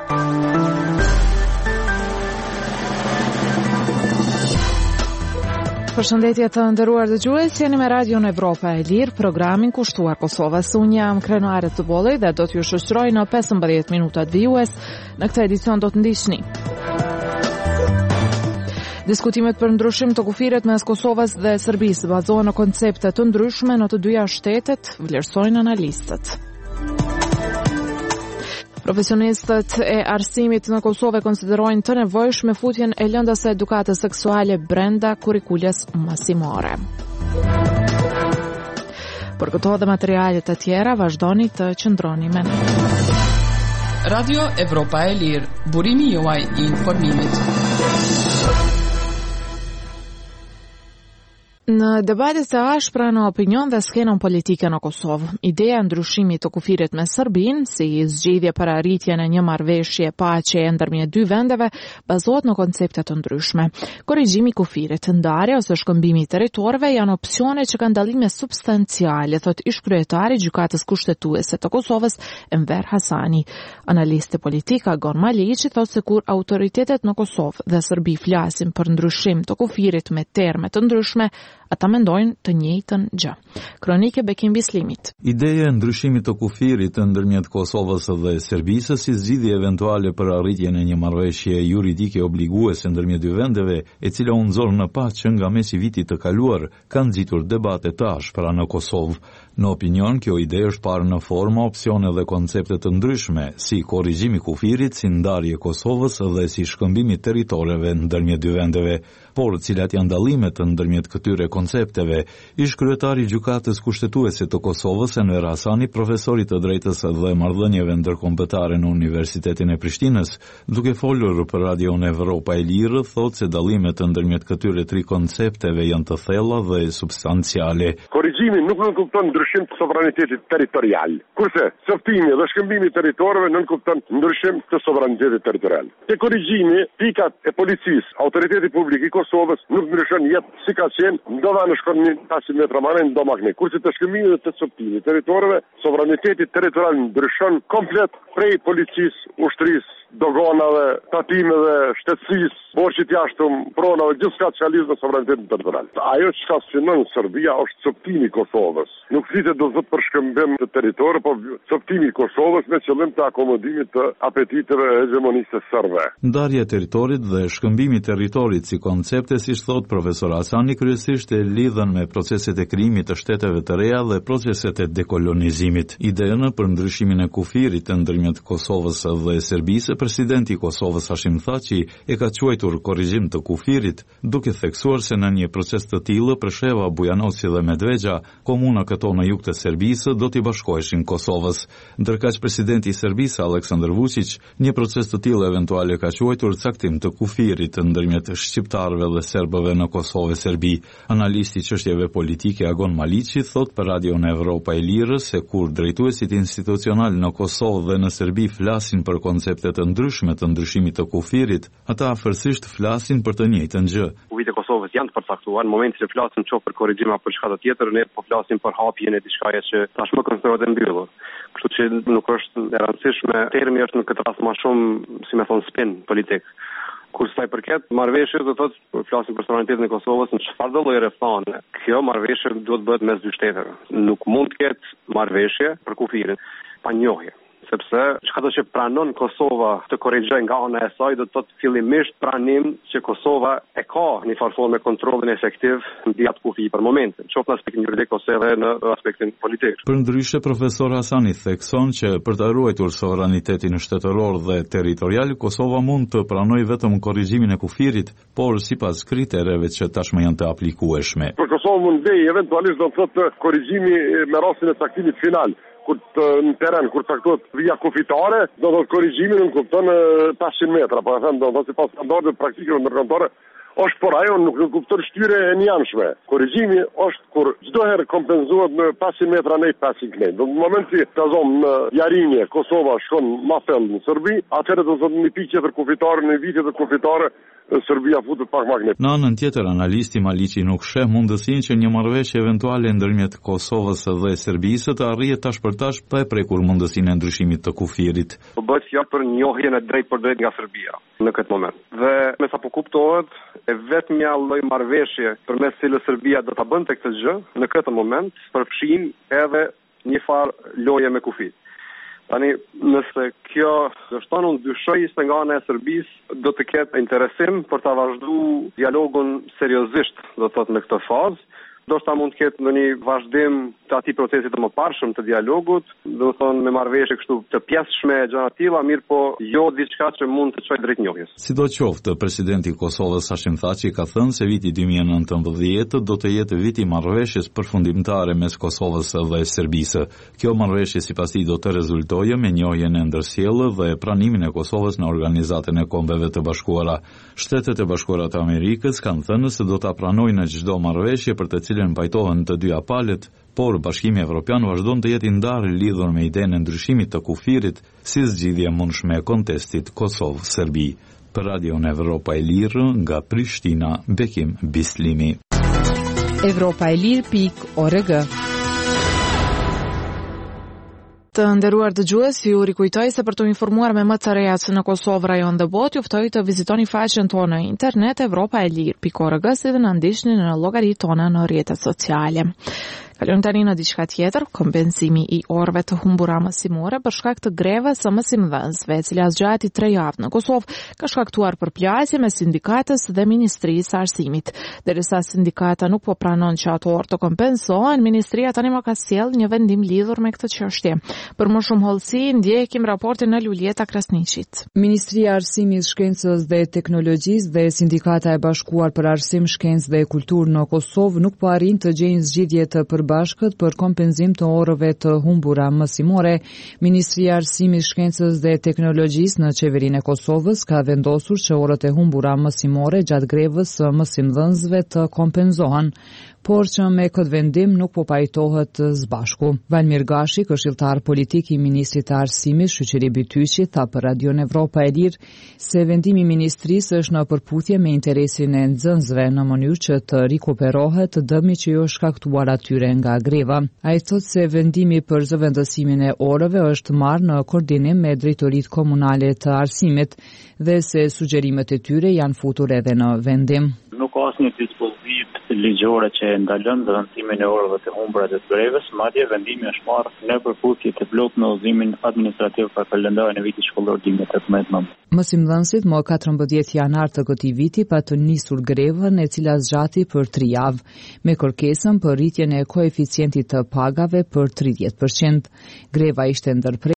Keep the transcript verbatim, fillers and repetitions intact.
Përshëndetje të nderuar dëgjues, jeni me Radion Evropa e Lirë, programin kushtuar Kosovës. Unë jam krenuare të bolli dhe do t'ju shoqëroj në pesëmbëdhjetë minutat vijues. Në këtë edicion do të ndiqni diskutimet për ndryshim të kufirit mes Kosovës dhe Serbisë bazohen në koncepte të ndryshme në të dyja shtetet, vlerësojnë analistët. Profesionistët e arsimit në Kosovë konsiderojnë të nevojshme futjen e lëndës së edukatës seksuale brenda kurrikulës masimore. Për këto dhe materialet të tjera, vazhdoni të qëndroni me ne. Radio Evropa e Lirë, burimi juaj i informimit. Në debatet e ashpra në opinion dhe skenën politike në Kosovë, ideja e ndryshimit të kufirit me Serbinë si zgjidhje për arritjen e një marrëveshje paqe ndërmjet dy vendeve bazohet në koncepte të ndryshme. Korrigjimi i kufirit, ndarja ose shkëmbimi i territorëve janë opsione që kanë dallime substanciale, thot ish kryetari i gjykatës kushtetuese të Kosovës, Enver Hasani. Analisti politik Agon Maliqi thotë se kur autoritetet në Kosovë dhe Serbi flasin për ndryshim të kufirit me terme të ndryshme, ata mendojnë të njëjtën gjë. Kronike Bekim Bislimit. Ideja e ndryshimit të kufirit ndërmjet Kosovës dhe Serbisë si zgjidhje eventuale për arritjen e një marrëveshje juridike obliguese ndërmjet dy vendeve, e cila u nxorr në paqe nga mesi i vitit të kaluar, ka nxitur debate të ashpra në Kosovë. Në opinion, kjo ide është parë në forma opsione dhe koncepte të ndryshme, si korrigjimi i kufirit, si ndarje e Kosovës dhe si shkëmbimi i territoreve ndërmjet dy vendeve. Por cilat janë dallimet ndërmjet këtyre koncepteve, ish kryetari i gjykatës kushtetuese të Kosovës, Enver Hasani, profesori të drejtës dhe marrëdhënieve ndërkombëtare në Universitetin e Prishtinës, duke folur për Radion Evropa e Lirë, thotë se dallimet ndërmjet këtyre tri koncepteve janë të thella dhe substanciale. Korrigjimi nuk nënkupton ndryshim të sovranitetit territorial, kurse sortimi dhe shkëmbimi i territorëve nënkupton ndryshim të sovranitetit territorial. Te korrigjimi, pikat e policisë, autoriteti publik i Kosovës nuk ndryshon jetë si ka qenë, ndodha në shkon një pesëqind metra mare në do makne. Kurse të shkëmbimi dhe të sortimit territorëve, sovraniteti territorial ndryshon komplet prej policisë, ushtrisë, doganave, tatimeve, shtetësisë, borxhit jashtëm, pronave, gjithçka që ka lidhur me sovranitetin territorial. Ajo që ka synon Serbia është coptimi i Kosovës. Nuk flitet do të për shkëmbim të territorit, por coptimi i Kosovës me qëllim të akomodimit të apetiteve hegemoniste serbe. Ndarja e territorit dhe shkëmbimi i territorit si koncepte, siç thot profesor Hasani, kryesisht e lidhen me proceset e krijimit të shteteve të reja dhe proceset e dekolonizimit. Idenë për ndryshimin e kufirit ndërmjet Kosovës dhe Serbisë, presidenti i Kosovës Hashim Thaçi e ka quajtur korrigjim të kufirit, duke theksuar se në një proces të tillë Presheva, Bujanosi dhe Medvegja, komuna këto në jug të Serbisë, do t'i bashkoheshin Kosovës. Ndërkaq presidenti i Serbisë Aleksandar Vučić një proces të tillë eventuale ka quajtur caktim të kufirit ndërmjet shqiptarëve dhe serbëve në Kosovë e Serbi. Analisti i çështjeve politike Agon Maliqi thot për Radion Evropa e Lirë se kur drejtuesit institucional në Kosovë dhe në Serbi flasin për koncepte të ndryshme të ndryshimit të kufirit, ata afërsisht flasin për të njëjtën gjë. Kufit e Kosovës janë të përcaktuar, në momentin që flasim qoftë për korrigjim apo çka tjetër, ne po flasim për hapjen e diçka që tashmë konsiderohet e mbyllur. Kështu që nuk është e rëndësishme, termi është në këtë rast më shumë, si më thon, spin politik. Kur sa i përket marrëveshjes, do thotë flasim për sovranitetin e Kosovës në çfarë do lloj rrethane. Kjo marrëveshje duhet bëhet mes dy shteteve. Nuk mund të ketë marrëveshje për kufirin pa njohje. Sepse çka do që pranon Kosova të korrigjojë nga ana e saj, do të thotë fillimisht pranim që Kosova e ka një farë forme kontrollin efektiv mbi atë kufi për momentin, qoftë në aspektin juridik ose edhe në aspektin politik. Përndryshe, profesor Hasani thekson që për të ruajtur sovranitetin shtetëror dhe territorial, Kosova mund të pranojë vetëm korrigjimin e kufirit, por sipas kritereve që tashmë janë të aplikueshme. Për Kosovë mund vej eventualisht do të thotë korrigjimi me rastin e caktimit final. Kur të, në teren, kur caktohet via kufitare, do të korrigjimi në kupton pesëqind metra, po e them, do të thotë sipas standardeve praktike ndërkombëtare, është por ajo nuk kupton shtyre e njëanshme. Korrigjimi është kur çdo herë kompenzohet në pesëqind metra në pesëqind kilometra. Do në moment që ta zom në Jarinje, Kosova shkon më thellë në Serbi, atëherë do të thotë një pikë tjetër kufitare në vitet e kufitare Serbia futet pak magnet. Në anën tjetër, analisti Maliqi nuk sheh mundësinë që një marrëveshje eventuale ndërmjet Kosovës dhe Serbisë të arrihet tash për tash pa e prekur mundësinë e ndryshimit të kufirit. Po bëhet fjalë për njohjen e drejtë për drejtë nga Serbia në këtë moment. Dhe me sa po kuptohet, e vetmja lloj marrëveshje përmes cilës Serbia do ta bënte këtë gjë në këtë moment përfshin edhe një farë loje me kufit. Tani, nëse kjo dështon, unë dyshoj se nga ana e Serbisë do të ketë interesim për ta vazhduar dialogun seriozisht, do të thotë në këtë fazë. Do shta mund të ketë në një vazhdim të atij procesit të mëparshëm të dialogut, do të thonë me marrëveshje kështu të pjesshme e gjëra të tilla, mirë po jo diçka që mund të çojë drejt njohjes. Sidoqoftë, presidenti i Kosovës Hashim Thaçi ka thënë se viti dy mijë e nëntëmbëdhjetë do të jetë viti i marrëveshjes përfundimtare mes Kosovës dhe Serbisë. Kjo marrëveshje sipas tij do të rezultojë me njohjen e ndërsjellë dhe pranimin e Kosovës në Organizatën e Kombeve të Bashkuara. Shtetet e Bashkuara të Amerikës kanë thënë se do ta pranojnë çdo marrëveshje për të cilën pajtohen të dyja palët, por Bashkimi Evropian vazhdon të jetë i ndarë lidhur me idenë e ndryshimit të kufirit si zgjidhje e mundshme e kontestit Kosovë-Serbi. Për Radion Evropa e Lirë, nga Prishtina, Bekim Bislimi. Evropa e Lirë pikë org. Të nderuar dëgjues, ju rikujtoj se për të informuar me më të rejat në Kosovë, rajon dhe botë, juftoj të vizitoni faqen tonë në internet evropa e lir pikë org si dhe në ndiqni në llogaritë tona në rrjetet sociale. Kalojmë tani në diçka tjetër, kompenzimi i orëve të humbura mësimore për shkak të grevës së mësimdhënësve, e cila zgjati tre javë në Kosovë, ka shkaktuar përplasje me sindikatës dhe Ministrisë së Arsimit. Derisa sindikata nuk po pranon që ato orë të kompensohen, Ministria tani më ka sjellë një vendim lidhur me këtë çështje. Për më shumë hollësi, ndjekim raportin në Lulieta Krasniqit. Ministria e Arsimit, Shkencës dhe Teknologjisë dhe Sindikata e Bashkuar për Arsim, Shkencë dhe Kulturë në Kosovë nuk po arrin të gjejnë zgjidhje të përbashkët për kompenzim të orëve të humbura mësimore. Ministria e Arsimit, Shkencës dhe Teknologjisë në Qeverinë e Kosovës ka vendosur që orët e humbura mësimore gjatë grevës së mësimdhënësve të kompenzohen, por që me këtë vendim nuk po pajtohet së bashku. Valmir Gashi, këshilltar politik i Ministrit të Arsimit, Shoqëri Bytyqi, tha për Radion Evropa e Lirë se vendimi i ministrisë është në përputhje me interesin e nxënësve në mënyrë që të rikuperohet dëmi që ju është shkaktuar atyre nga greva. Ai thotë se vendimi për zëvendësimin e orëve është marrë në koordinim me drejtoritë komunale të arsimit dhe se sugjerimet e tyre janë futur edhe në vendim. Nuk ka asnjë dispozit ligjore që e ndalon zëvendësimin e orëve të humbura të grevës, madje vendimi është marrë në përputhje të plotë me udhëzimin administrativ për kalendarin e vitit shkollor dy mijë e tetëmbëdhjetë nëntëmbëdhjetë. Mësimdhënësit më katërmbëdhjetë janar të këtij viti pa të nisur grevën, e cila zgjati për tri javë, me kërkesën për rritjen e koeficientit të pagave për tridhjetë përqind. Greva ishte ndërprer